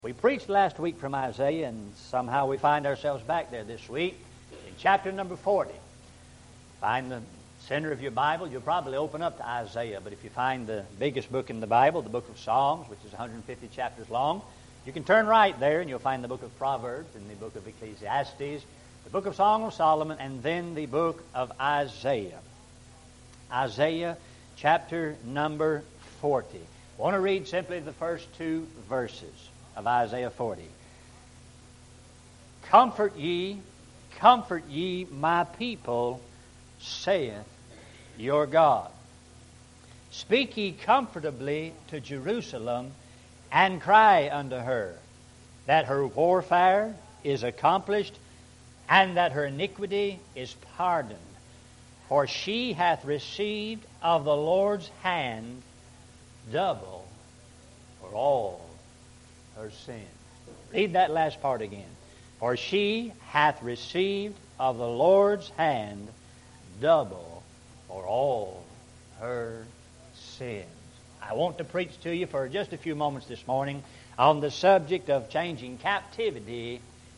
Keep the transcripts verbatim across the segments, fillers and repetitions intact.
We preached last week from Isaiah, and somehow we find ourselves back there this week in chapter number forty. Find the center of your Bible. You'll probably open up to Isaiah, but if you find the biggest book in the Bible, the book of Psalms, which is one hundred fifty chapters long, you can turn right there and you'll find the book of Proverbs and the book of Ecclesiastes, the book of Song of Solomon, and then the book of Isaiah. Isaiah chapter number forty. I want to read simply the first two verses of Isaiah forty. Comfort ye, comfort ye my people, saith your God. Speak ye comfortably to Jerusalem, and cry unto her, that her warfare is accomplished, and that her iniquity is pardoned. For she hath received of the Lord's hand double for all her sins. Read that last part again. For she hath received of the Lord's hand double for all her sins. I want to preach to you for just a few moments this morning on the subject of changing captivity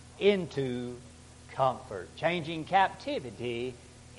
into comfort. Changing captivity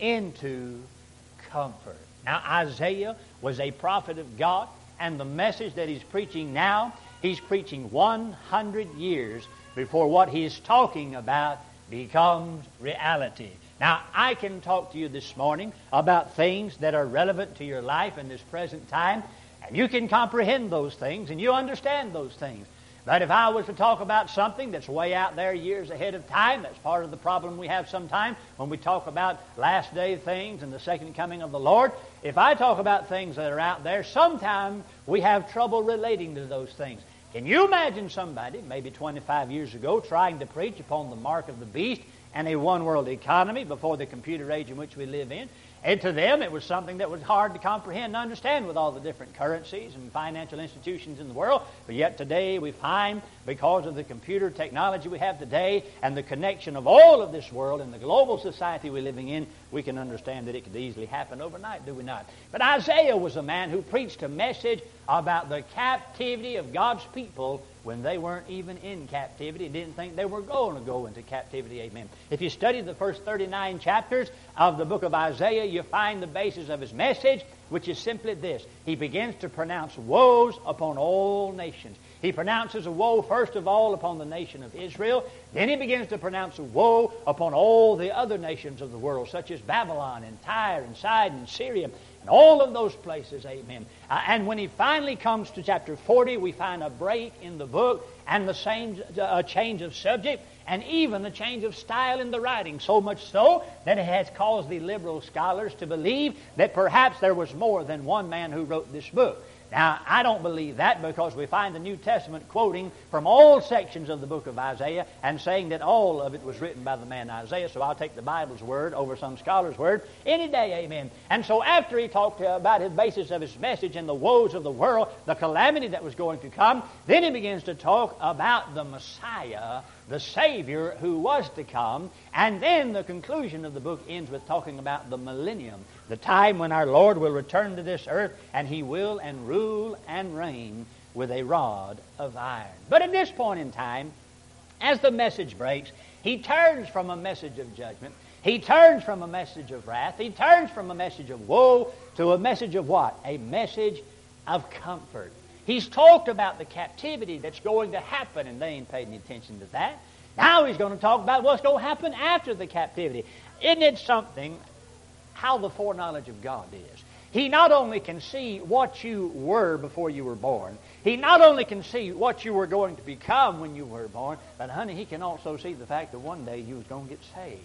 into comfort. Now, Isaiah was a prophet of God, and the message that he's preaching now, he's preaching one hundred years before what he's talking about becomes reality. Now, I can talk to you this morning about things that are relevant to your life in this present time, and you can comprehend those things, and you understand those things. But if I was to talk about something that's way out there years ahead of time, that's part of the problem we have sometimes when we talk about last day things and the second coming of the Lord. If I talk about things that are out there, sometimes we have trouble relating to those things. Can you imagine somebody, maybe twenty-five years ago, trying to preach upon the mark of the beast and a one-world economy before the computer age in which we live in? And to them, it was something that was hard to comprehend and understand with all the different currencies and financial institutions in the world. But yet today we find, because of the computer technology we have today and the connection of all of this world and the global society we're living in, we can understand that it could easily happen overnight, do we not? But Isaiah was a man who preached a message about the captivity of God's people when they weren't even in captivity, didn't think they were going to go into captivity, amen. If you study the first thirty-nine chapters of the book of Isaiah, you find the basis of his message, which is simply this. He begins to pronounce woes upon all nations. He pronounces a woe, first of all, upon the nation of Israel. Then he begins to pronounce a woe upon all the other nations of the world, such as Babylon and Tyre and Sidon and Syria, and all of those places, amen. Uh, and when he finally comes to chapter forty, we find a break in the book and the same uh, change of subject and even a change of style in the writing, so much so that it has caused the liberal scholars to believe that perhaps there was more than one man who wrote this book. Now, I don't believe that, because we find the New Testament quoting from all sections of the book of Isaiah and saying that all of it was written by the man Isaiah. So I'll take the Bible's word over some scholar's word any day, amen. And so after he talked about his basis of his message and the woes of the world, the calamity that was going to come, then he begins to talk about the Messiah, the Savior who was to come. And then the conclusion of the book ends with talking about the millennium, the time when our Lord will return to this earth and he will and rule and reign with a rod of iron. But at this point in time, as the message breaks, he turns from a message of judgment. He turns from a message of wrath. He turns from a message of woe to a message of what? A message of comfort. He's talked about the captivity that's going to happen, and they ain't paid any attention to that. Now he's going to talk about what's going to happen after the captivity. Isn't it something how the foreknowledge of God is? He not only can see what you were before you were born, he not only can see what you were going to become when you were born, but honey, he can also see the fact that one day you was going to get saved.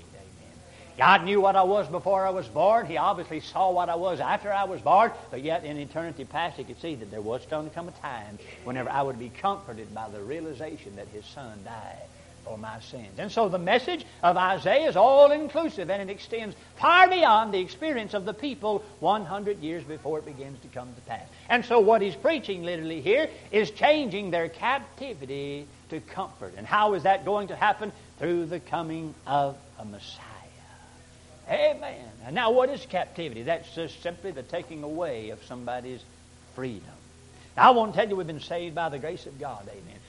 God knew what I was before I was born. He obviously saw what I was after I was born. But yet in eternity past, he could see that there was going to come a time whenever I would be comforted by the realization that his Son died for my sins. And so the message of Isaiah is all-inclusive, and it extends far beyond the experience of the people one hundred years before it begins to come to pass. And so what he's preaching literally here is changing their captivity to comfort. And how is that going to happen? Through the coming of a Messiah. Amen. And now what is captivity? That's just simply the taking away of somebody's freedom. Now I want to tell you we've been saved by the grace of God. Amen.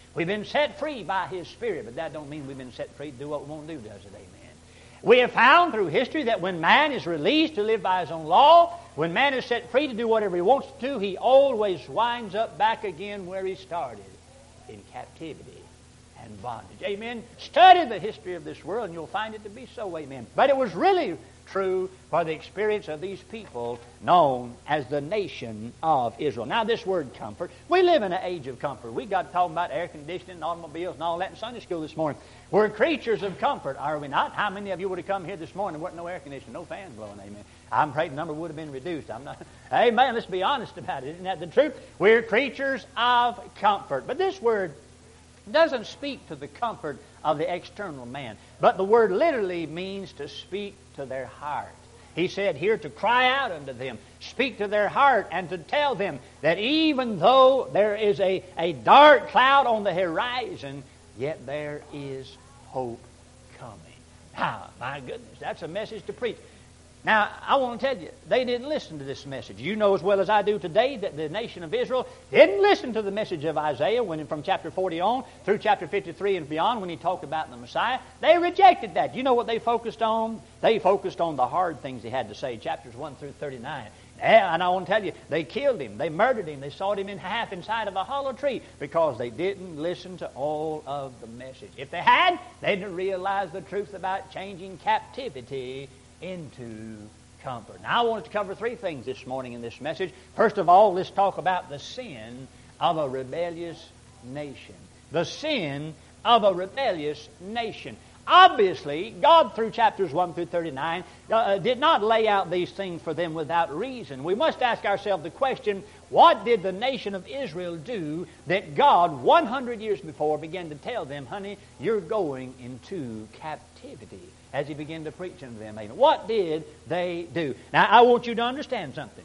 We've been set free by His Spirit, but that don't mean we've been set free to do what we want to do, does it? Amen. We have found through history that when man is released to live by his own law, when man is set free to do whatever he wants to do, he always winds up back again where he started, in captivity and bondage. Amen. Study the history of this world and you'll find it to be so. Amen. But it was really true for the experience of these people known as the nation of Israel. Now this word comfort, we live in an age of comfort. We got talking about air conditioning and automobiles and all that in Sunday school this morning. We're creatures of comfort, are we not? How many of you would have come here this morning and there wasn't no air conditioning, no fans blowing? Amen. I'm afraid the number would have been reduced. I'm not. Amen. Let's be honest about it. Isn't that the truth? We're creatures of comfort. But this word doesn't speak to the comfort of the external man. But the word literally means to speak to their heart. He said here to cry out unto them, speak to their heart, and to tell them that even though there is a, a dark cloud on the horizon, yet there is hope coming. Now, my goodness, that's a message to preach. Now, I want to tell you, they didn't listen to this message. You know as well as I do today that the nation of Israel didn't listen to the message of Isaiah when from chapter forty on through chapter fifty-three and beyond when he talked about the Messiah. They rejected that. You know what they focused on? They focused on the hard things he had to say, chapters one through thirty-nine. And I want to tell you, they killed him. They murdered him. They sawed him in half inside of a hollow tree because they didn't listen to all of the message. If they had, they'd have realized the truth about changing captivity into comfort. Now, I wanted to cover three things this morning in this message. First of all, let's talk about the sin of a rebellious nation. The sin of a rebellious nation. Obviously, God, through chapters one through thirty-nine, uh, did not lay out these things for them without reason. We must ask ourselves the question, what did the nation of Israel do that God, one hundred years before, began to tell them, honey, you're going into captivity, as He began to preach unto them? What did they do? Now, I want you to understand something.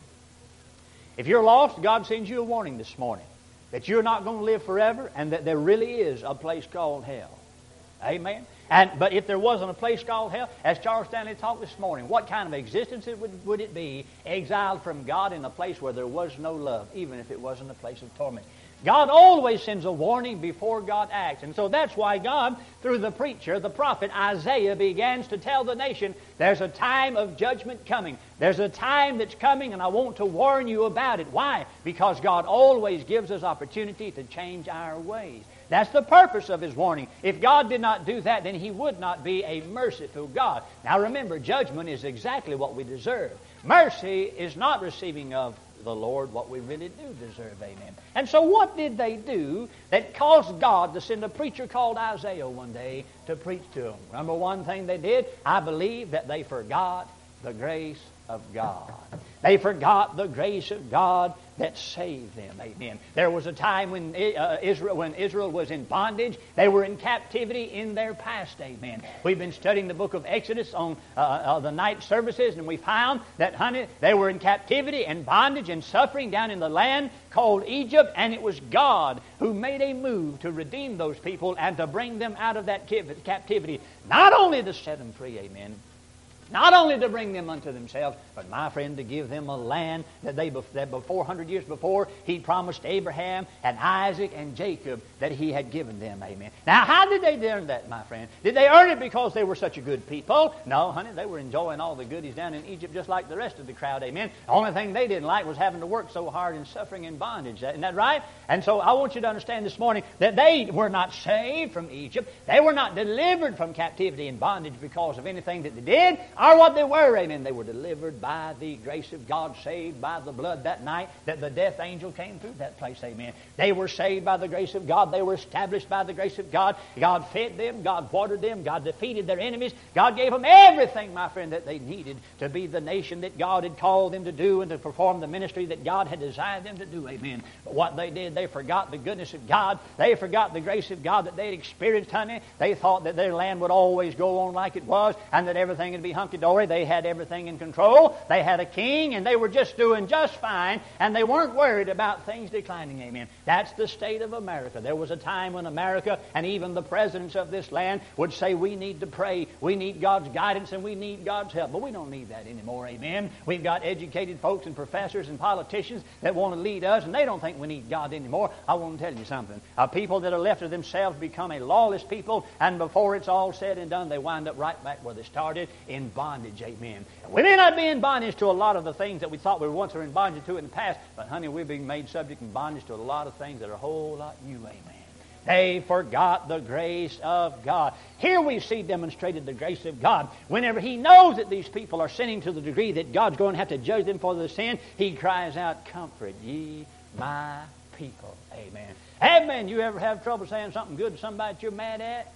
If you're lost, God sends you a warning this morning that you're not going to live forever and that there really is a place called hell. Amen? And But if there wasn't a place called hell, as Charles Stanley talked this morning, what kind of existence it would, would it be exiled from God in a place where there was no love, even if it wasn't a place of torment? God always sends a warning before God acts. And so that's why God, through the preacher, the prophet Isaiah, begins to tell the nation, there's a time of judgment coming. There's a time that's coming, and I want to warn you about it. Why? Because God always gives us opportunity to change our ways. That's the purpose of His warning. If God did not do that, then He would not be a merciful God. Now remember, judgment is exactly what we deserve. Mercy is not receiving of the Lord what we really do deserve. Amen. And so what did they do that caused God to send a preacher called Isaiah one day to preach to them? Number one thing they did, I believe that they forgot the grace of God. They forgot the grace of God that saved them. Amen. There was a time when uh, Israel, when Israel was in bondage. They were in captivity in their past. Amen. We've been studying the book of Exodus on uh, uh, the night services, and we found that, honey, they were in captivity and bondage and suffering down in the land called Egypt, and it was God who made a move to redeem those people and to bring them out of that captivity. Not only to set them free, amen, not only to bring them unto themselves, but, my friend, to give them a land that they, that four hundred years before, He promised Abraham and Isaac and Jacob that He had given them. Amen. Now, how did they earn that, my friend? Did they earn it because they were such a good people? No, honey, they were enjoying all the goodies down in Egypt just like the rest of the crowd. Amen. The only thing they didn't like was having to work so hard and suffering in bondage. Isn't that right? And so I want you to understand this morning that they were not saved from Egypt. They were not delivered from captivity and bondage because of anything that they did or what they were. Amen. They were delivered by the grace of God, saved by the blood that night that the death angel came through that place. Amen. They were saved by the grace of God. They were established by the grace of God. God fed them. God watered them. God defeated their enemies. God gave them everything, my friend, that they needed to be the nation that God had called them to do and to perform the ministry that God had designed them to do. Amen. But what they did, they forgot the goodness of God. They forgot the grace of God that they had experienced, honey. They thought that their land would always go on like it was and that everything would be hunky hunky-dory. They had everything in control. They had a king, and they were just doing just fine, and they weren't worried about things declining. Amen. That's the state of America. There was a time when America and even the presidents of this land would say, we need to pray, we need God's guidance, and we need God's help. But we don't need that anymore. Amen. We've got educated folks and professors and politicians that want to lead us, and they don't think we need God anymore. I want to tell you something. A people that are left to themselves become a lawless people, and before it's all said and done, they wind up right back where they started, in bondage. Amen. We may not be in bondage to a lot of the things that we thought we once were in bondage to in the past, but honey, we're being made subject in bondage to a lot of things that are a whole lot new. Amen. They forgot the grace of God. Here we see demonstrated the grace of God. Whenever He knows that these people are sinning to the degree that God's going to have to judge them for their sin, He cries out, comfort ye my people. Amen. Amen. You ever have trouble saying something good to somebody that you're mad at?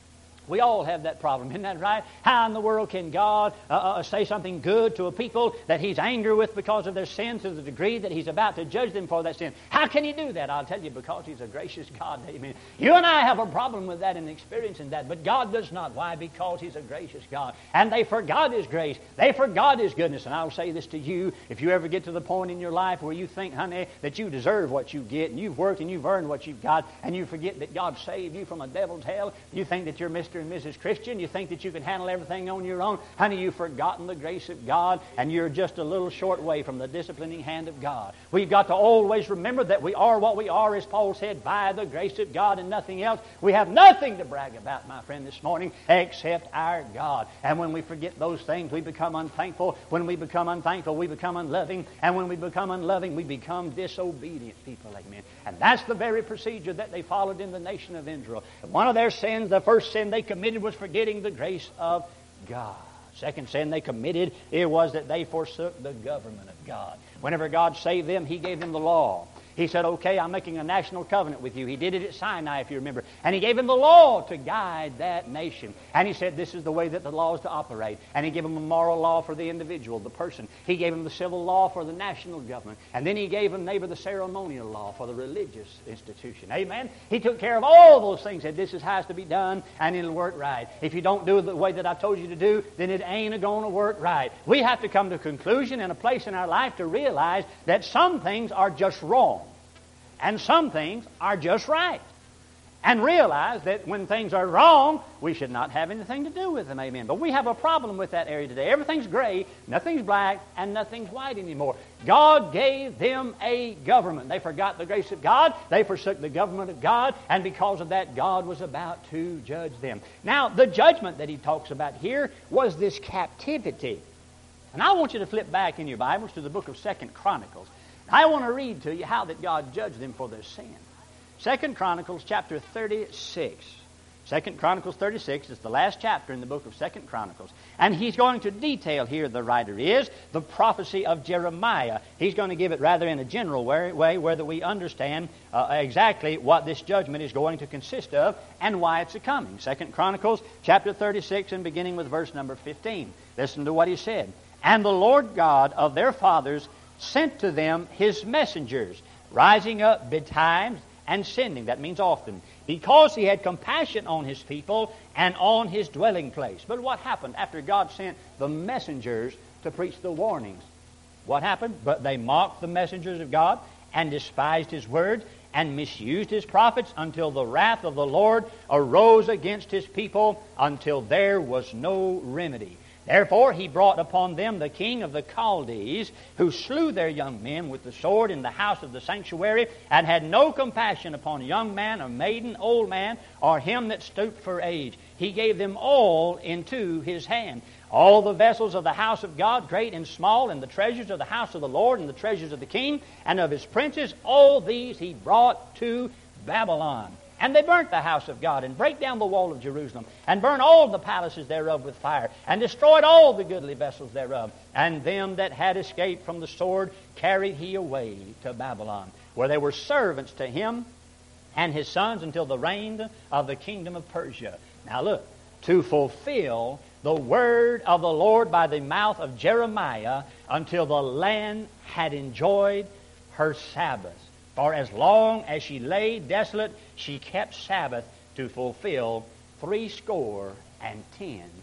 We all have that problem, isn't that right? How in the world can God uh, uh, say something good to a people that He's angry with because of their sin to the degree that He's about to judge them for that sin? How can He do that? I'll tell you, because He's a gracious God. Amen. You and I have a problem with that and experiencing that, but God does not. Why? Because He's a gracious God. And they forgot His grace. They forgot His goodness. And I'll say this to you, if you ever get to the point in your life where you think, honey, that you deserve what you get, and you've worked and you've earned what you've got, and you forget that God saved you from a devil's hell, you think that you're Mister and Missus Christian, you think that you can handle everything on your own. Honey, you've forgotten the grace of God, and you're just a little short way from the disciplining hand of God. We've got to always remember that we are what we are, as Paul said, by the grace of God and nothing else. We have nothing to brag about, my friend, this morning, except our God. And when we forget those things, we become unthankful. When we become unthankful, we become unloving. And when we become unloving, we become disobedient people. Amen. And that's the very procedure that they followed in the nation of Israel. One of their sins, the first sin they committed was forgetting the grace of God. Second sin they committed, it was that they forsook the government of God. Whenever God saved them, He gave them the law. He said, okay, I'm making a national covenant with you. He did it at Sinai, if you remember. And He gave them the law to guide that nation. And He said, this is the way that the law is to operate. And He gave them a moral law for the individual, the person. He gave them the civil law for the national government. And then He gave them, neighbor, the ceremonial law for the religious institution. Amen? He took care of all those things. Said, this is how it's to be done, and it'll work right. If you don't do it the way that I told you to do, then it ain't going to work right. We have to come to a conclusion and a place in our life to realize that some things are just wrong. And some things are just right. And realize that when things are wrong, we should not have anything to do with them. Amen. But we have a problem with that area today. Everything's gray, nothing's black, and nothing's white anymore. God gave them a government. They forgot the grace of God. They forsook the government of God. And because of that, God was about to judge them. Now, the judgment that He talks about here was this captivity. And I want you to flip back in your Bibles to the book of Second Chronicles. I want to read to you how that God judged them for their sin. Second Chronicles chapter thirty-six. Second Chronicles thirty-six is the last chapter in the book of Second Chronicles. And he's going to detail here, the writer is, the prophecy of Jeremiah. He's going to give it rather in a general way, way where that we understand uh, exactly what this judgment is going to consist of and why it's a-coming. Second Chronicles chapter thirty-six and beginning with verse number fifteen. Listen to what he said. And the Lord God of their fathers sent to them His messengers, rising up betimes and sending. That means often. Because He had compassion on His people and on His dwelling place. But what happened after God sent the messengers to preach the warnings? What happened? But they mocked the messengers of God and despised His word and misused His prophets until the wrath of the Lord arose against His people until there was no remedy. Therefore He brought upon them the king of the Chaldees, who slew their young men with the sword in the house of the sanctuary, and had no compassion upon young man or maiden, old man, or him that stooped for age. He gave them all into His hand. All the vessels of the house of God, great and small, and the treasures of the house of the Lord, and the treasures of the king, and of his princes, all these He brought to Babylon. And they burnt the house of God, and brake down the wall of Jerusalem, and burned all the palaces thereof with fire, and destroyed all the goodly vessels thereof. And them that had escaped from the sword carried He away to Babylon, where they were servants to him and his sons until the reign of the kingdom of Persia. Now look, to fulfill the word of the Lord by the mouth of Jeremiah, until the land had enjoyed her Sabbath. For as long as she lay desolate, she kept Sabbath to fulfill threescore and ten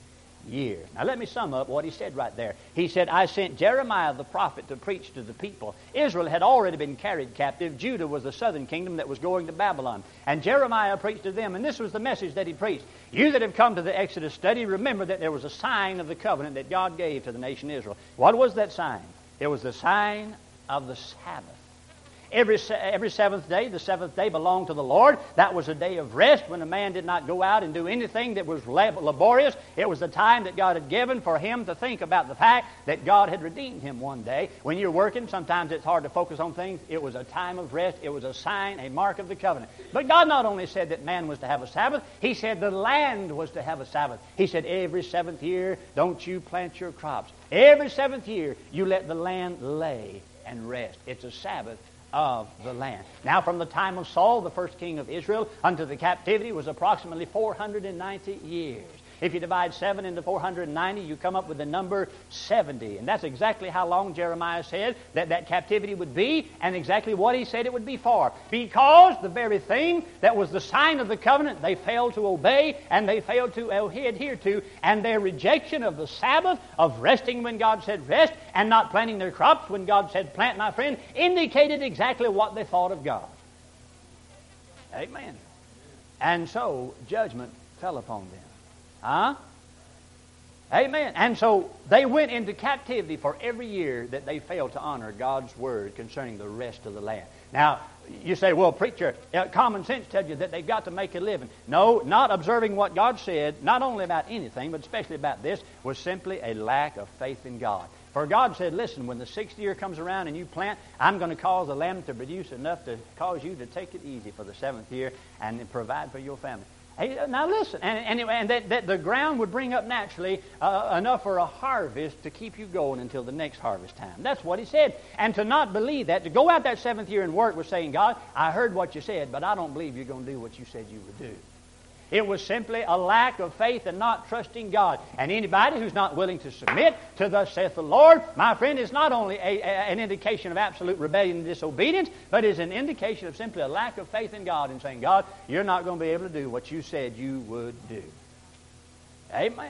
years. Now let me sum up what he said right there. He said, I sent Jeremiah the prophet to preach to the people. Israel had already been carried captive. Judah was the southern kingdom that was going to Babylon. And Jeremiah preached to them, and this was the message that he preached. You that have come to the Exodus study, remember that there was a sign of the covenant that God gave to the nation Israel. What was that sign? It was the sign of the Sabbath. Every, every seventh day, the seventh day belonged to the Lord. That was a day of rest when a man did not go out and do anything that was laborious. It was the time that God had given for him to think about the fact that God had redeemed him one day. When you're working, sometimes it's hard to focus on things. It was a time of rest. It was a sign, a mark of the covenant. But God not only said that man was to have a Sabbath, He said the land was to have a Sabbath. He said every seventh year, don't you plant your crops. Every seventh year, you let the land lay and rest. It's a Sabbath of the land. Now, from the time of Saul, the first king of Israel, unto the captivity was approximately four hundred ninety years. If you divide seven into four hundred ninety, you come up with the number seventy. And that's exactly how long Jeremiah said that that captivity would be, and exactly what he said it would be for. Because the very thing that was the sign of the covenant, they failed to obey, and they failed to adhere to, and their rejection of the Sabbath, of resting when God said rest, and not planting their crops when God said plant, my friend, indicated exactly what they thought of God. Amen. And so, judgment fell upon them. Huh? Amen. And so they went into captivity for every year that they failed to honor God's word concerning the rest of the land. Now, you say, well, preacher, uh, common sense tells you that they've got to make a living. No, not observing what God said, not only about anything, but especially about this, was simply a lack of faith in God. For God said, listen, when the sixth year comes around and you plant, I'm going to cause the land to produce enough to cause you to take it easy for the seventh year and provide for your family. Hey, now listen, and, and, and that, that the ground would bring up naturally uh, enough for a harvest to keep you going until the next harvest time. That's what he said. And to not believe that, to go out that seventh year and work was saying, God, I heard what you said, but I don't believe you're going to do what you said you would do. It was simply a lack of faith and not trusting God. And anybody who's not willing to submit to thus saith the Lord, my friend, is not only a, a, an indication of absolute rebellion and disobedience, but is an indication of simply a lack of faith in God and saying, God, you're not going to be able to do what you said you would do. Amen.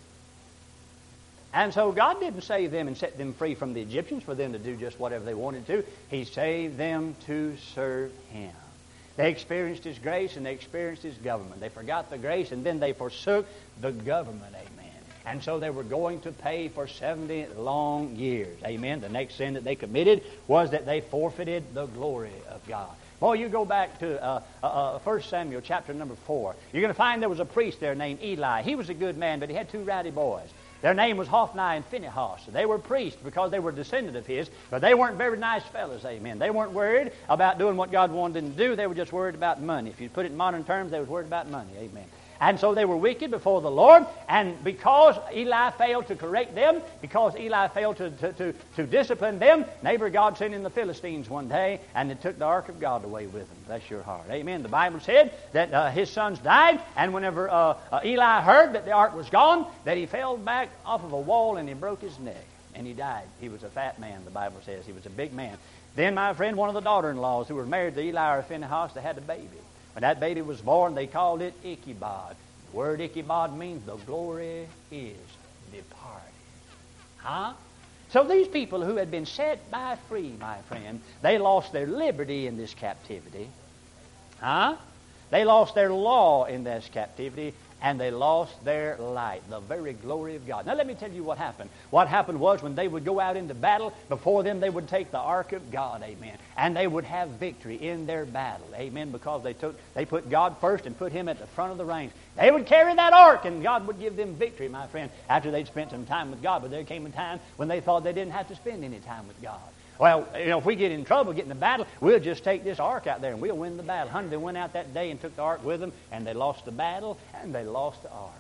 And so God didn't save them and set them free from the Egyptians for them to do just whatever they wanted to. He saved them to serve Him. They experienced His grace and they experienced His government. They forgot the grace and then they forsook the government. Amen. And so they were going to pay for seventy long years. Amen. The next sin that they committed was that they forfeited the glory of God. Boy, you go back to uh, uh, First Samuel chapter number four. You're going to find there was a priest there named Eli. He was a good man, but he had two rowdy boys. Their name was Hophni and Phinehas. They were priests because they were descendant of his, but they weren't very nice fellas, amen. They weren't worried about doing what God wanted them to do. They were just worried about money. If you put it in modern terms, they were worried about money, amen. And so they were wicked before the Lord, and because Eli failed to correct them, because Eli failed to, to, to, to discipline them, neighbor God sent in the Philistines one day, and they took the ark of God away with them. Bless your heart. Amen. The Bible said that uh, his sons died, and whenever uh, uh, Eli heard that the ark was gone, that he fell back off of a wall and he broke his neck, and he died. He was a fat man, the Bible says. He was a big man. Then, my friend, one of the daughter-in-laws who were married to Eli or Phinehas, they had a baby. When that baby was born, they called it Ichabod. The word Ichabod means the glory is departed. Huh? So these people who had been set by free, my friend, they lost their liberty in this captivity. Huh? They lost their law in this captivity, and they lost their light, the very glory of God. Now let me tell you what happened. What happened was when they would go out into battle, before them they would take the ark of God, amen, and they would have victory in their battle, amen, because they took they put God first and put Him at the front of the range. They would carry that ark, and God would give them victory, my friend, after they'd spent some time with God. But there came a time when they thought they didn't have to spend any time with God. Well, you know, if we get in trouble, get in the battle, we'll just take this ark out there and we'll win the battle. Honey, they went out that day and took the ark with them, and they lost the battle, and they lost the ark.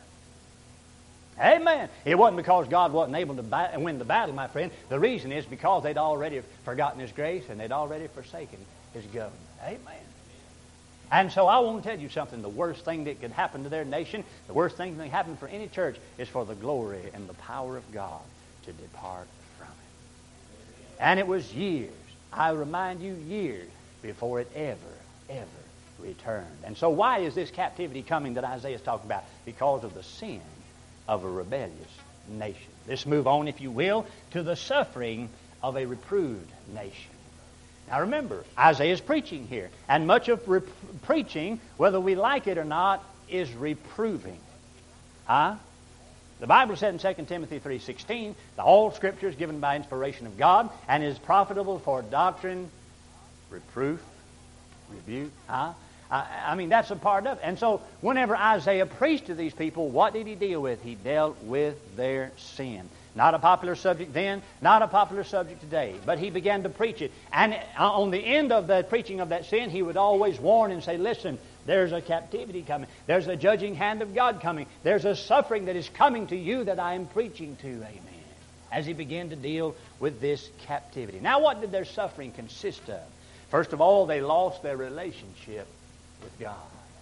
Amen. It wasn't because God wasn't able to ba- win the battle, my friend. The reason is because they'd already forgotten His grace and they'd already forsaken His government. Amen. And so I want to tell you something. The worst thing that could happen to their nation, the worst thing that can happen for any church, is for the glory and the power of God to depart from it. And it was years, I remind you, years before it ever, ever returned. And so why is this captivity coming that Isaiah is talking about? Because of the sin of a rebellious nation. Let's move on, if you will, to the suffering of a reproved nation. Now remember, Isaiah is preaching here, and much of rep- preaching, whether we like it or not, is reproving. Huh? The Bible said in Second Timothy three sixteen, the whole Scripture is given by inspiration of God and is profitable for doctrine, reproof, rebuke. Huh? I, I mean, that's a part of it. And so, whenever Isaiah preached to these people, what did he deal with? He dealt with their sin. Not a popular subject then, not a popular subject today. But he began to preach it. And on the end of the preaching of that sin, he would always warn and say, listen, there's a captivity coming. There's a judging hand of God coming. There's a suffering that is coming to you that I am preaching to. Amen. As he began to deal with this captivity. Now, what did their suffering consist of? First of all, they lost their relationship with God.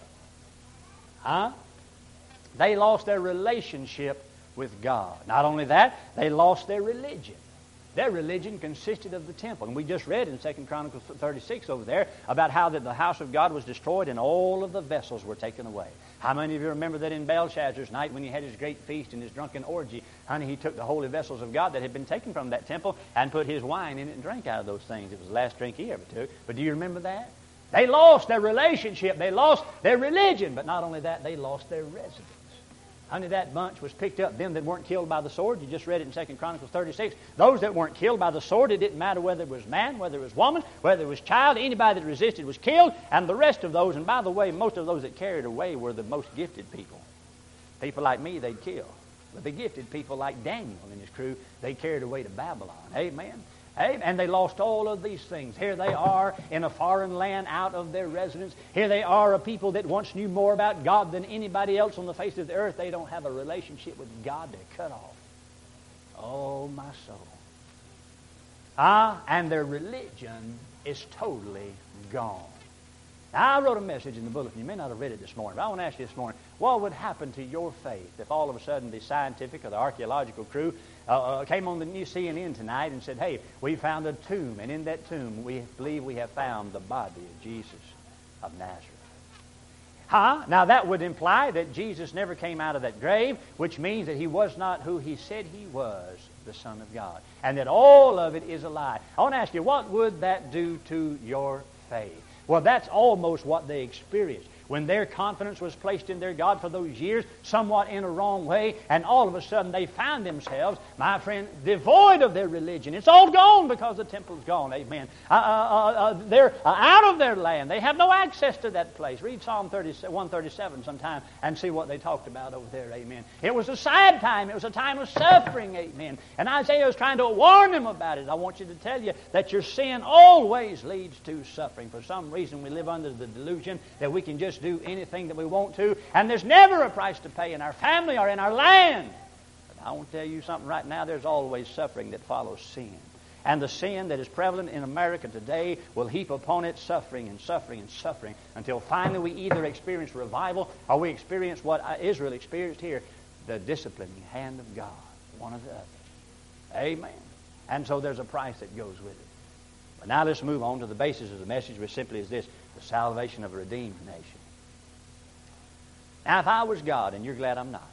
Huh? They lost their relationship with God. Not only that, they lost their religion. Their religion consisted of the temple. And we just read in Second Chronicles thirty-six over there about how that the house of God was destroyed and all of the vessels were taken away. How many of you remember that in Belshazzar's night when he had his great feast and his drunken orgy, honey, he took the holy vessels of God that had been taken from that temple and put his wine in it and drank out of those things. It was the last drink he ever took. But do you remember that? They lost their relationship. They lost their religion. But not only that, they lost their residence. Honey, that bunch was picked up. Them that weren't killed by the sword, you just read it in Second Chronicles thirty-six. Those that weren't killed by the sword, it didn't matter whether it was man, whether it was woman, whether it was child, anybody that resisted was killed. And the rest of those, and by the way, most of those that carried away were the most gifted people. People like me, they'd kill. But the gifted people like Daniel and his crew, they carried away to Babylon. Amen. And they lost all of these things. Here they are in a foreign land out of their residence. Here they are, a people that once knew more about God than anybody else on the face of the earth. They don't have a relationship with God. They're cut off. Oh, my soul. Ah, and their religion is totally gone. Now, I wrote a message in the bulletin. You may not have read it this morning, but I want to ask you this morning, what would happen to your faith if all of a sudden the scientific or the archaeological crew uh, uh, came on the new C N N tonight and said, hey, we found a tomb, and in that tomb we believe we have found the body of Jesus of Nazareth. Huh? Now, that would imply that Jesus never came out of that grave, which means that he was not who he said he was, the Son of God, and that all of it is a lie. I want to ask you, what would that do to your faith? Well, that's almost what they experienced. When their confidence was placed in their God for those years, somewhat in a wrong way, and all of a sudden they found themselves, my friend, devoid of their religion. It's all gone because the temple's gone. Amen. Uh, uh, uh, they're out of their land. They have no access to that place. Read Psalm one thirty-seven sometime and see what they talked about over there. Amen. It was a sad time. It was a time of suffering. Amen. And Isaiah was trying to warn them about it. I want you to tell you that your sin always leads to suffering. For some reason, we live under the delusion that we can just do anything that we want to, and there's never a price to pay in our family or in our land. But I want to tell you something right now. There's always suffering that follows sin. And the sin that is prevalent in America today will heap upon it suffering and suffering and suffering until finally we either experience revival or we experience what Israel experienced here, the disciplining hand of God, one or the other. Amen. And so there's a price that goes with it. But now let's move on to the basis of the message, which simply is this: the salvation of a redeemed nation. Now, if I was God, and you're glad I'm not,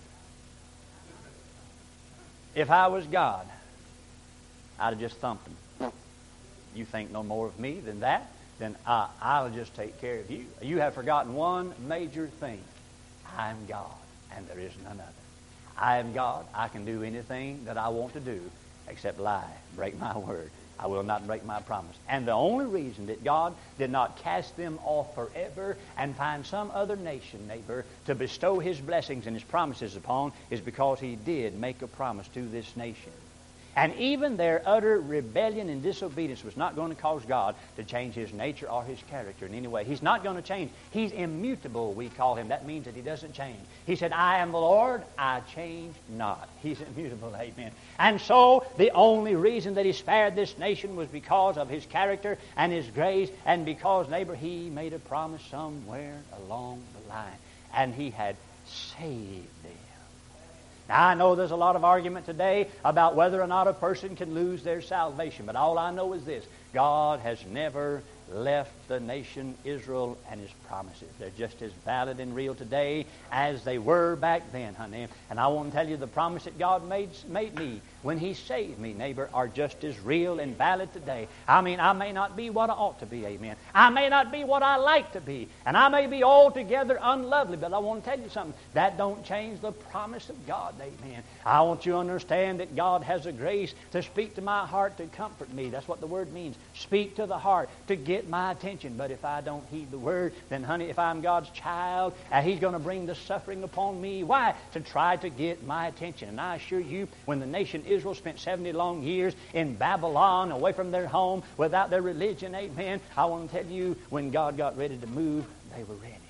if I was God, I'd have just thumped them. You think no more of me than that? Then I, I'll just take care of you. You have forgotten one major thing. I am God, and there is none other. I am God. I can do anything that I want to do except lie, break my word. I will not break my promise. And the only reason that God did not cast them off forever and find some other nation, neighbor, to bestow His blessings and His promises upon is because He did make a promise to this nation. And even their utter rebellion and disobedience was not going to cause God to change His nature or His character in any way. He's not going to change. He's immutable, we call Him. That means that He doesn't change. He said, I am the Lord, I change not. He's immutable, amen. And so the only reason that He spared this nation was because of His character and His grace, and because, neighbor, He made a promise somewhere along the line. And He had saved them. Now, I know there's a lot of argument today about whether or not a person can lose their salvation, but all I know is this: God has never left the nation Israel and His promises. They're just as valid and real today as they were back then, honey. And I want to tell you, the promise that God made, made me when He saved me, neighbor, are just as real and valid today. I mean, I may not be what I ought to be, amen. I may not be what I like to be, and I may be altogether unlovely, but I want to tell you something. That don't change the promise of God, amen. I want you to understand that God has a grace to speak to my heart to comfort me. That's what the word means. Speak to the heart to get my attention. But if I don't heed the word, then honey, if I'm God's child, uh, He's going to bring the suffering upon me. Why? To try to get my attention. And I assure you, when the nation Israel spent seventy long years in Babylon, away from their home, without their religion, amen, I want to tell you, when God got ready to move, they were ready.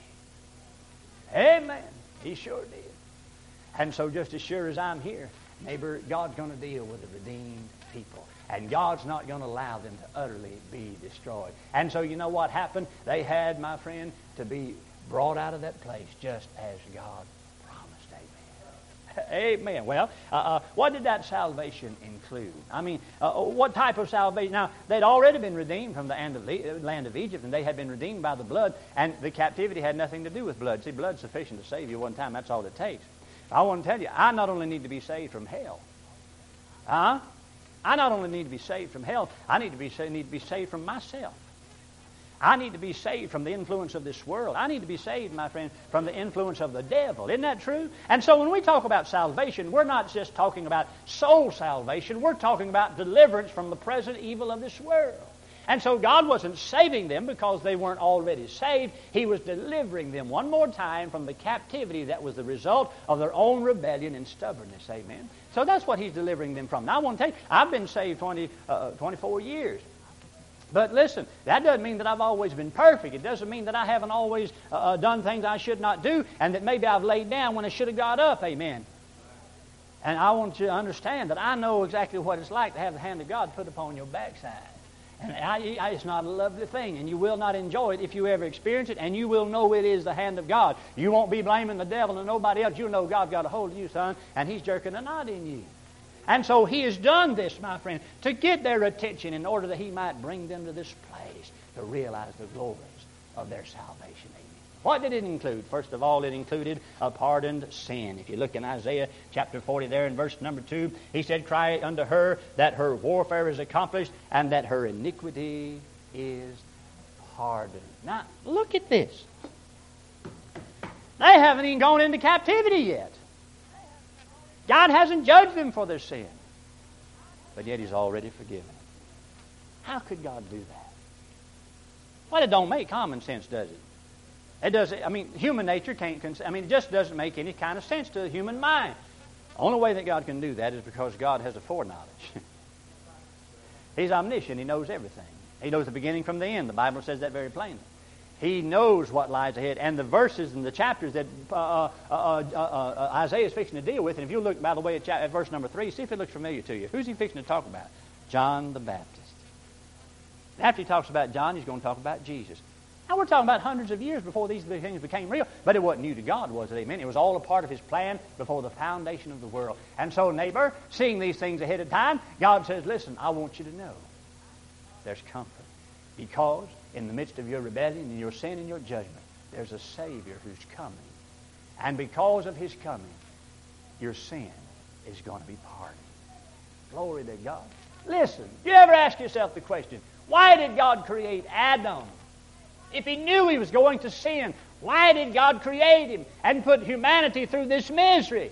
Amen. He sure did. And so just as sure as I'm here, neighbor, God's going to deal with the redeemed people. And God's not going to allow them to utterly be destroyed. And so you know what happened? They had, my friend, to be brought out of that place just as God promised. Amen. Amen. Well, uh, uh, what did that salvation include? I mean, uh, what type of salvation? Now, they'd already been redeemed from the land of, Le- land of Egypt, and they had been redeemed by the blood, and the captivity had nothing to do with blood. See, blood's sufficient to save you one time. That's all it takes. I want to tell you, I not only need to be saved from hell, huh? I not only need to be saved from hell, I need to be need to be saved from myself. I need to be saved from the influence of this world. I need to be saved, my friend, from the influence of the devil. Isn't that true? And so when we talk about salvation, we're not just talking about soul salvation. We're talking about deliverance from the present evil of this world. And so God wasn't saving them because they weren't already saved. He was delivering them one more time from the captivity that was the result of their own rebellion and stubbornness. Amen. So that's what He's delivering them from. Now I want to tell you, I've been saved twenty, uh, twenty-four years. But listen, that doesn't mean that I've always been perfect. It doesn't mean that I haven't always uh, done things I should not do, and that maybe I've laid down when I should have got up. Amen. And I want you to understand that I know exactly what it's like to have the hand of God put upon your backside. And I, I, it's not a lovely thing, and you will not enjoy it if you ever experience it, and you will know it is the hand of God. You won't be blaming the devil and nobody else. You'll know God's got a hold of you, son, and He's jerking a knot in you. And so He has done this, my friend, to get their attention in order that He might bring them to this place to realize the glories of their salvation. Amen. What did it include? First of all, it included a pardoned sin. If you look in Isaiah chapter forty there in verse number two, He said, "Cry unto her that her warfare is accomplished and that her iniquity is pardoned." Now, look at this. They haven't even gone into captivity yet. God hasn't judged them for their sin. But yet He's already forgiven them. How could God do that? Well, it don't make common sense, does it? It does. I mean, human nature can't. I mean, it just doesn't make any kind of sense to the human mind. The only way that God can do that is because God has a foreknowledge. He's omniscient. He knows everything. He knows the beginning from the end. The Bible says that very plainly. He knows what lies ahead. And the verses and the chapters that uh, uh, uh, uh, uh, Isaiah is fixing to deal with, and if you look, by the way, at, at verse number three, see if it looks familiar to you. Who's he fixing to talk about? John the Baptist. After he talks about John, he's going to talk about Jesus. Now, we're talking about hundreds of years before these things became real. But it wasn't new to God, was it? Amen. It was all a part of His plan before the foundation of the world. And so, neighbor, seeing these things ahead of time, God says, listen, I want you to know there's comfort. Because in the midst of your rebellion and your sin and your judgment, there's a Savior who's coming. And because of His coming, your sin is going to be pardoned. Glory to God. Listen, you ever ask yourself the question, why did God create Adam? If He knew he was going to sin, why did God create him and put humanity through this misery?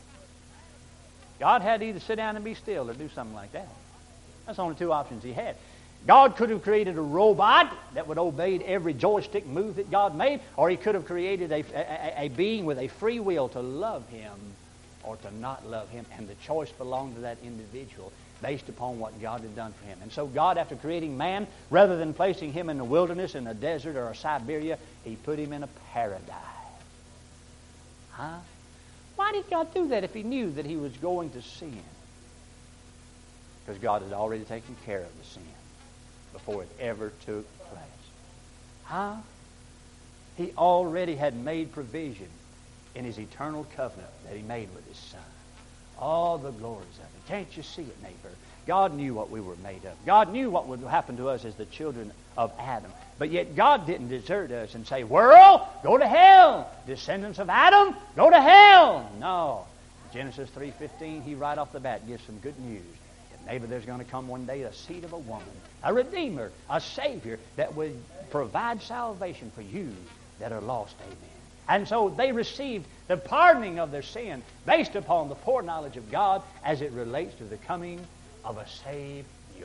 God had to either sit down and be still or do something like that. That's the only two options He had. God could have created a robot that would obey every joystick move that God made, or He could have created a, a, a being with a free will to love Him or to not love Him, and the choice belonged to that individual based upon what God had done for him. And so God, after creating man, rather than placing him in the wilderness, in a desert, or a Siberia, He put him in a paradise. Huh? Why did God do that if He knew that he was going to sin? Because God had already taken care of the sin before it ever took place. Huh? He already had made provision in His eternal covenant that He made with His Son. All the glories of it. Can't you see it, neighbor? God knew what we were made of. God knew what would happen to us as the children of Adam. But yet God didn't desert us and say, world, go to hell. Descendants of Adam, go to hell. No. Genesis three fifteen, he right off the bat gives some good news. That neighbor, there's going to come one day a seed of a woman, a Redeemer, a Savior that would provide salvation for you that are lost. Amen. And so they received the pardoning of their sin based upon the foreknowledge of God as it relates to the coming of a Savior.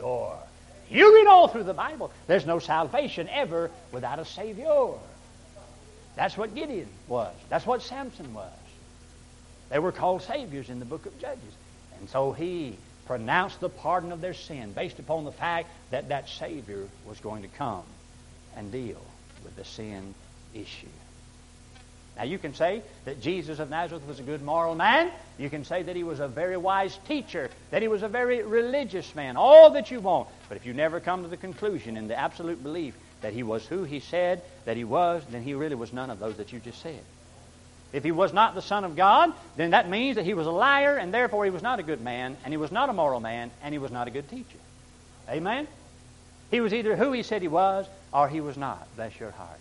You read all through the Bible. There's no salvation ever without a Savior. That's what Gideon was. That's what Samson was. They were called Saviors in the book of Judges. And so he pronounced the pardon of their sin based upon the fact that that Savior was going to come and deal with the sin issue. Now you can say that Jesus of Nazareth was a good moral man. You can say that he was a very wise teacher, that he was a very religious man, all that you want. But if you never come to the conclusion in the absolute belief that he was who he said that he was, then he really was none of those that you just said. If he was not the Son of God, then that means that he was a liar, and therefore he was not a good man, and he was not a moral man, and he was not a good teacher. Amen? He was either who he said he was, or he was not. Bless your heart.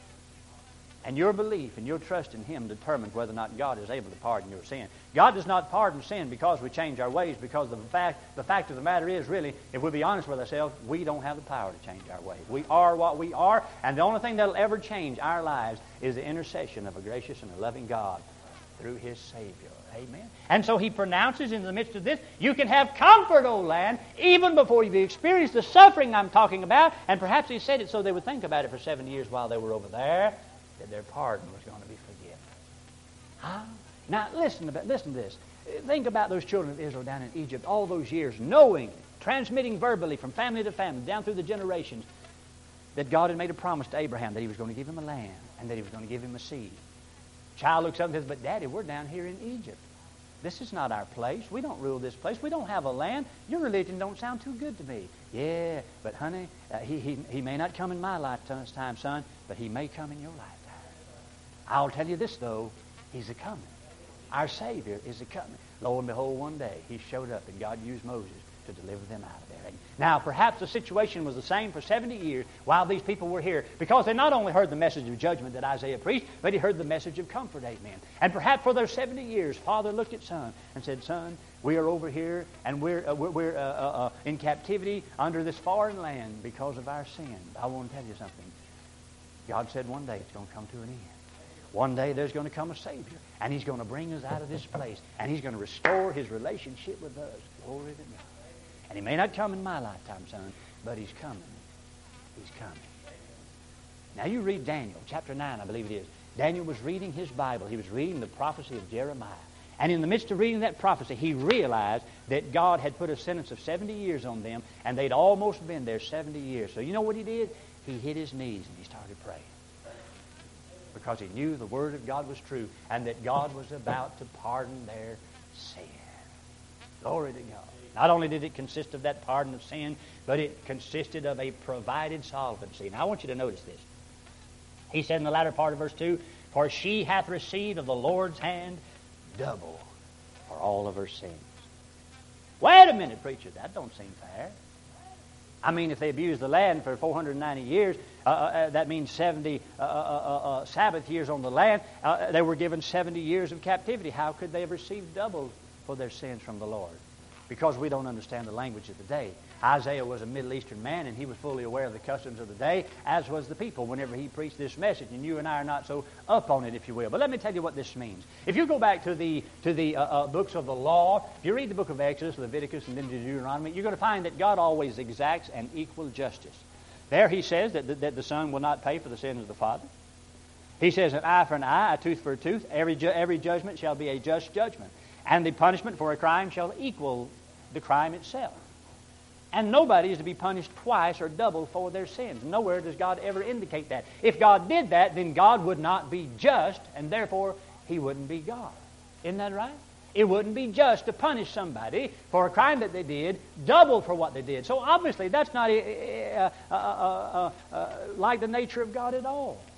And your belief and your trust in him determines whether or not God is able to pardon your sin. God does not pardon sin because we change our ways, because the fact, the fact of the matter is, really, if we'll be honest with ourselves, we don't have the power to change our ways. We are what we are, and the only thing that will ever change our lives is the intercession of a gracious and a loving God through his Savior. Amen. And so he pronounces in the midst of this, you can have comfort, O land, even before you've experienced the suffering I'm talking about. And perhaps he said it so they would think about it for seventy years while they were over there, that their pardon was going to be forgiven. Huh? Now, listen to, listen to this. Think about those children of Israel down in Egypt all those years, knowing, transmitting verbally from family to family, down through the generations, that God had made a promise to Abraham that he was going to give him a land and that he was going to give him a seed. Child looks up and says, but Daddy, we're down here in Egypt. This is not our place. We don't rule this place. We don't have a land. Your religion don't sound too good to me. Yeah, but honey, uh, he, he, he may not come in my lifetime, son, but he may come in your lifetime. I'll tell you this, though, he's a-coming. Our Savior is a-coming. Lo and behold, one day, he showed up, and God used Moses to deliver them out of there. And now, perhaps the situation was the same for seventy years while these people were here, because they not only heard the message of judgment that Isaiah preached, but he heard the message of comfort, amen. And perhaps for those seventy years, Father looked at Son and said, Son, we are over here, and we're, uh, we're, we're uh, uh, uh, in captivity under this foreign land because of our sin. I want to tell you something. God said one day it's going to come to an end. One day there's going to come a Savior, and he's going to bring us out of this place, and he's going to restore his relationship with us. Glory to God. And he may not come in my lifetime, son, but he's coming. He's coming. Now you read Daniel, chapter nine, I believe it is. Daniel was reading his Bible. He was reading the prophecy of Jeremiah. And in the midst of reading that prophecy, he realized that God had put a sentence of seventy years on them, and they'd almost been there seventy years. So you know what he did? He hit his knees and he started praying. Because he knew the Word of God was true and that God was about to pardon their sin. Glory to God. Not only did it consist of that pardon of sin, but it consisted of a provided solvency. Now I want you to notice this. He said in the latter part of verse two, for she hath received of the Lord's hand double for all of her sins. Wait a minute, preacher, that don't seem fair. I mean, if they abused the land for four hundred ninety years, uh, uh, that means seventy uh, uh, uh, uh, Sabbath years on the land. Uh, they were given seventy years of captivity. How could they have received double for their sins from the Lord? Because we don't understand the language of the day. Isaiah was a Middle Eastern man, and he was fully aware of the customs of the day, as was the people whenever he preached this message. And you and I are not so up on it, if you will. But let me tell you what this means. If you go back to the to the uh, uh, books of the law, if you read the book of Exodus, Leviticus, and then Deuteronomy, you're going to find that God always exacts an equal justice. There he says that the, that the son will not pay for the sins of the father. He says an eye for an eye, a tooth for a tooth. Every ju- every judgment shall be a just judgment. And the punishment for a crime shall equal the crime itself. And nobody is to be punished twice or double for their sins. Nowhere does God ever indicate that. If God did that, then God would not be just, and therefore He wouldn't be God. Isn't that right? It wouldn't be just to punish somebody for a crime that they did, double for what they did. So obviously that's not uh, uh, uh, uh, uh, like the nature of God at all.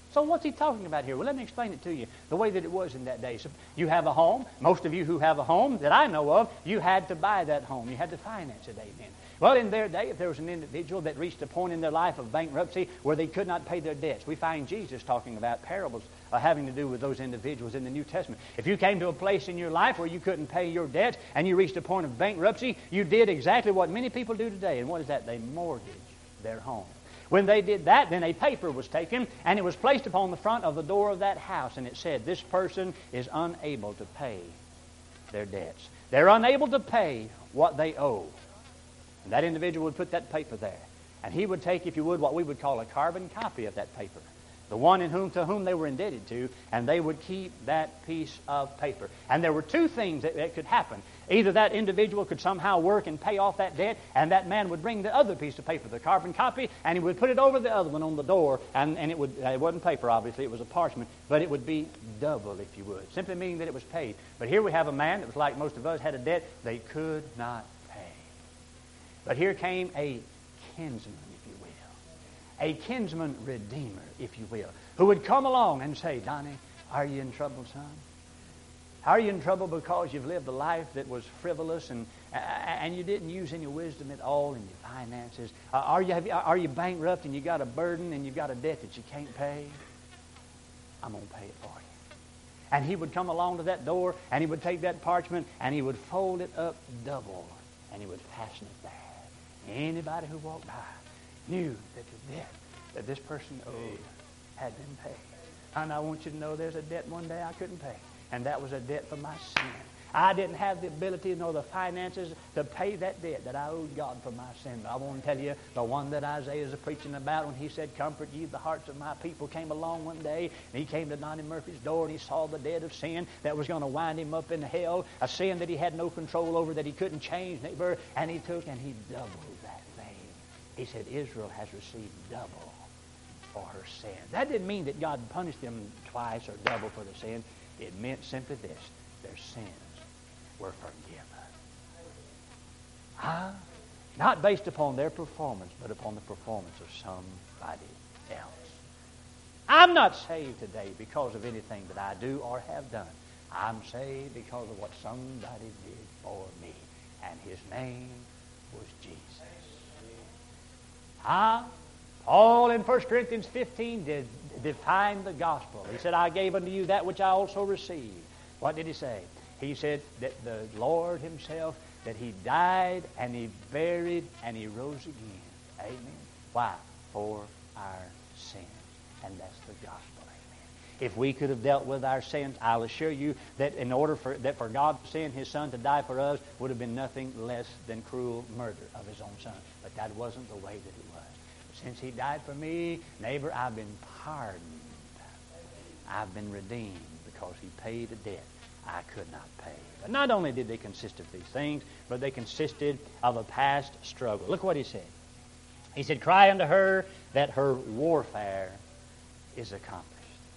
So what's he talking about here? Well, let me explain it to you the way that it was in that day. So you have a home. Most of you who have a home that I know of, you had to buy that home. You had to finance it, amen. Well, in their day, if there was an individual that reached a point in their life of bankruptcy where they could not pay their debts, we find Jesus talking about parables uh, having to do with those individuals in the New Testament. If you came to a place in your life where you couldn't pay your debts and you reached a point of bankruptcy, you did exactly what many people do today. And what is that? They mortgage their home. When they did that, then a paper was taken and it was placed upon the front of the door of that house, and it said, this person is unable to pay their debts. They're unable to pay what they owe. And that individual would put that paper there. And he would take, if you would, what we would call a carbon copy of that paper. The one in whom to whom they were indebted to, and they would keep that piece of paper. And there were two things that, that could happen. Either that individual could somehow work and pay off that debt, and that man would bring the other piece of paper, the carbon copy, and he would put it over the other one on the door, and, and it would it wasn't paper, obviously, it was a parchment, but it would be double, if you would, simply meaning that it was paid. But here we have a man that was like most of us, had a debt they could not pay. But here came a kinsman, if you will, a kinsman redeemer, if you will, who would come along and say, Donnie, are you in trouble, son? Are you in trouble because you've lived a life that was frivolous and uh, and you didn't use any wisdom at all in your finances? Uh, are you have you, are you bankrupt and you got a burden and you've got a debt that you can't pay? I'm going to pay it for you. And he would come along to that door and he would take that parchment and he would fold it up double and he would fasten it there. Anybody who walked by knew that the debt that this person owed had been paid. And I want you to know there's a debt one day I couldn't pay. And that was a debt for my sin. I didn't have the ability nor the finances to pay that debt that I owed God for my sin. But I want to tell you, the one that Isaiah is preaching about when he said, comfort ye the hearts of my people, came along one day, and he came to Donnie Murphy's door, and he saw the debt of sin that was going to wind him up in hell, a sin that he had no control over, that he couldn't change, neighbor, and he took and he doubled that thing. He said, Israel has received double for her sin. That didn't mean that God punished them twice or double for the sin. It meant simply this: their sins were forgiven. Huh? Not based upon their performance, but upon the performance of somebody else. I'm not saved today because of anything that I do or have done. I'm saved because of what somebody did for me. And his name was Jesus. Huh? Paul in First Corinthians fifteen did define the gospel. He said, I gave unto you that which I also received. What did he say? He said that the Lord himself, that he died and he buried and he rose again. Amen. Why? For our sins. And that's the gospel. Amen. If we could have dealt with our sins, I'll assure you that in order for that for God to send his son to die for us would have been nothing less than cruel murder of his own son. But that wasn't the way that it was. Since he died for me, neighbor, I've been pardoned. I've been redeemed because he paid a debt I could not pay. But not only did they consist of these things, but they consisted of a past struggle. Look what he said. He said, cry unto her that her warfare is accomplished.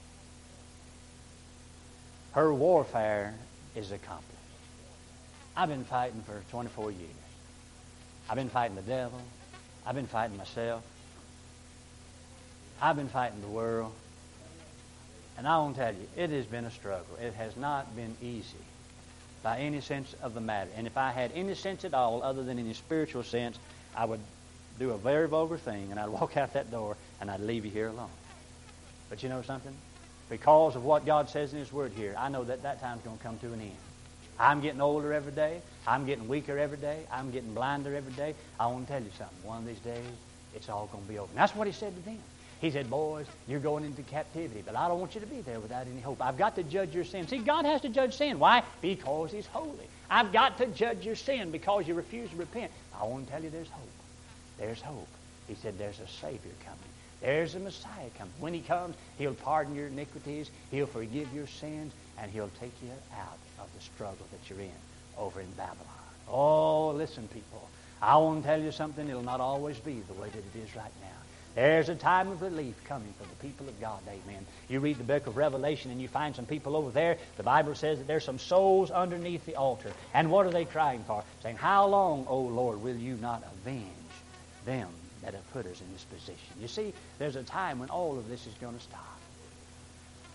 Her warfare is accomplished. I've been fighting for twenty-four years. I've been fighting the devil. I've been fighting myself. I've been fighting the world. And I want to tell you, it has been a struggle. It has not been easy by any sense of the matter. And if I had any sense at all other than any spiritual sense, I would do a very vulgar thing and I'd walk out that door and I'd leave you here alone. But you know something? Because of what God says in his word here, I know that that time's going to come to an end. I'm getting older every day. I'm getting weaker every day. I'm getting blinder every day. I want to tell you something. One of these days, it's all going to be over. And that's what he said to them. He said, boys, you're going into captivity, but I don't want you to be there without any hope. I've got to judge your sin. See, God has to judge sin. Why? Because he's holy. I've got to judge your sin because you refuse to repent. I want to tell you there's hope. There's hope. He said there's a Savior coming. There's a Messiah coming. When he comes, he'll pardon your iniquities, he'll forgive your sins, and he'll take you out of the struggle that you're in over in Babylon. Oh, listen, people. I want to tell you something. It'll not always be the way that it is right now. There's a time of relief coming for the people of God. Amen. You read the book of Revelation and you find some people over there. The Bible says that there's some souls underneath the altar. And what are they crying for? Saying, how long, O Lord, will you not avenge them that have put us in this position? You see, there's a time when all of this is going to stop.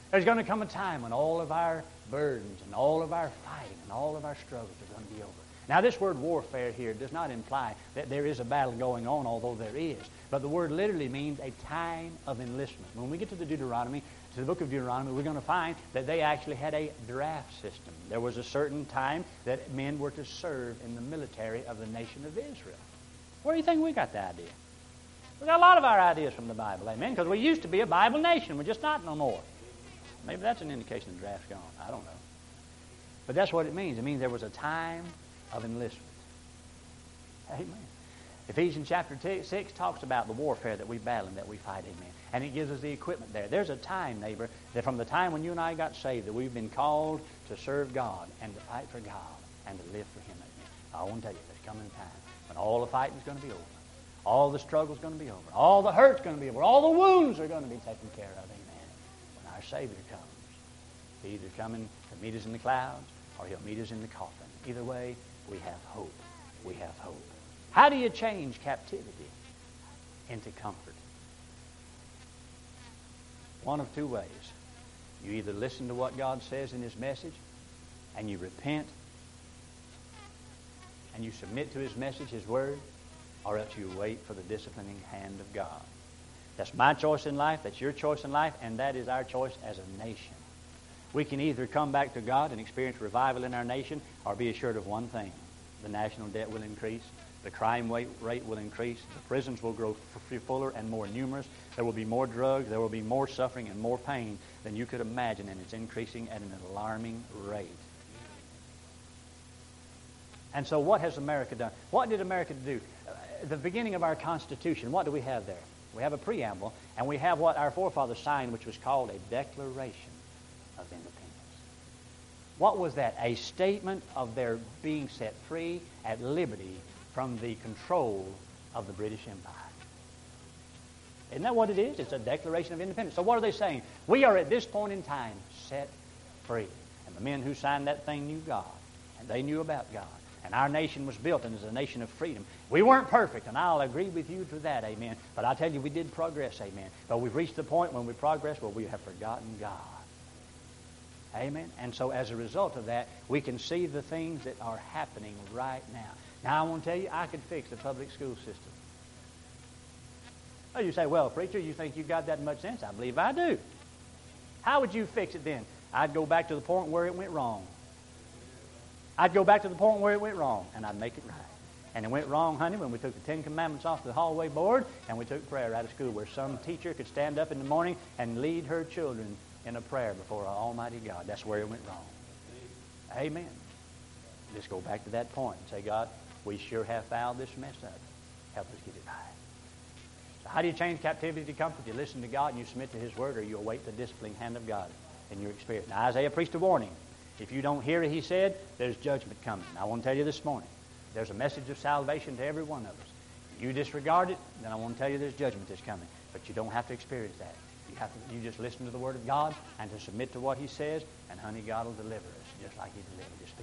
There's going to come a time when all of our burdens and all of our fighting and all of our struggles are going to be over. Now, this word warfare here does not imply that there is a battle going on, although there is. But the word literally means a time of enlistment. When we get to the Deuteronomy, to the book of Deuteronomy, we're going to find that they actually had a draft system. There was a certain time that men were to serve in the military of the nation of Israel. Where do you think we got the idea? We got a lot of our ideas from the Bible, amen? Because we used to be a Bible nation. We're just not no more. Maybe that's an indication the draft's gone. I don't know. But that's what it means. It means there was a time of enlistment. Amen. Ephesians chapter six talks about the warfare that we battle and that we fight, amen. And it gives us the equipment there. There's a time, neighbor, that from the time when you and I got saved, that we've been called to serve God and to fight for God and to live for Him, amen. I want to tell you, there's coming a time when all the fighting's going to be over. All the struggle's going to be over. All the hurt's going to be over. All the wounds are going to be taken care of, amen. When our Savior comes, He's either coming to meet us in the clouds or He'll meet us in the coffin. Either way, we have hope. We have hope. How do you change captivity into comfort? One of two ways. You either listen to what God says in His message and you repent and you submit to His message, His word, or else you wait for the disciplining hand of God. That's my choice in life, that's your choice in life, and that is our choice as a nation. We can either come back to God and experience revival in our nation, or be assured of one thing. The national debt will increase. The crime rate will increase. The prisons will grow fuller and more numerous. There will be more drugs. There will be more suffering and more pain than you could imagine, and it's increasing at an alarming rate. And so what has America done? What did America do? At the beginning of our Constitution, what do we have there? We have a preamble, and we have what our forefathers signed, which was called a Declaration of Independence. What was that? A statement of their being set free at liberty from the control of the British Empire. Isn't that what it is? It's a Declaration of Independence. So what are they saying? We are at this point in time set free. And the men who signed that thing knew God, and they knew about God. And our nation was built and is a nation of freedom. We weren't perfect, and I'll agree with you to that, amen. But I tell you, we did progress, amen. But we've reached the point when we progress where we have forgotten God. Amen. And so as a result of that, we can see the things that are happening right now. Now, I want to tell you, I could fix the public school system. Oh, you say, well, preacher, you think you've got that much sense? I believe I do. How would you fix it then? I'd go back to the point where it went wrong. I'd go back to the point where it went wrong, and I'd make it right. And it went wrong, honey, when we took the Ten Commandments off the hallway board, and we took prayer out of school, where some teacher could stand up in the morning and lead her children in a prayer before our Almighty God. That's where it went wrong. Amen. Just go back to that point and say, God, we sure have fouled this mess up. Help us get it right. So how do you change captivity to comfort? You listen to God and you submit to His word, or you await the disciplining hand of God in your experience. Now, Isaiah preached a warning. If you don't hear it, he said, there's judgment coming. I want to tell you this morning, there's a message of salvation to every one of us. If you disregard it, then I want to tell you there's judgment that's coming. But you don't have to experience that. You have to, you just listen to the Word of God and to submit to what He says, and honey, God will deliver us just like He delivered His people.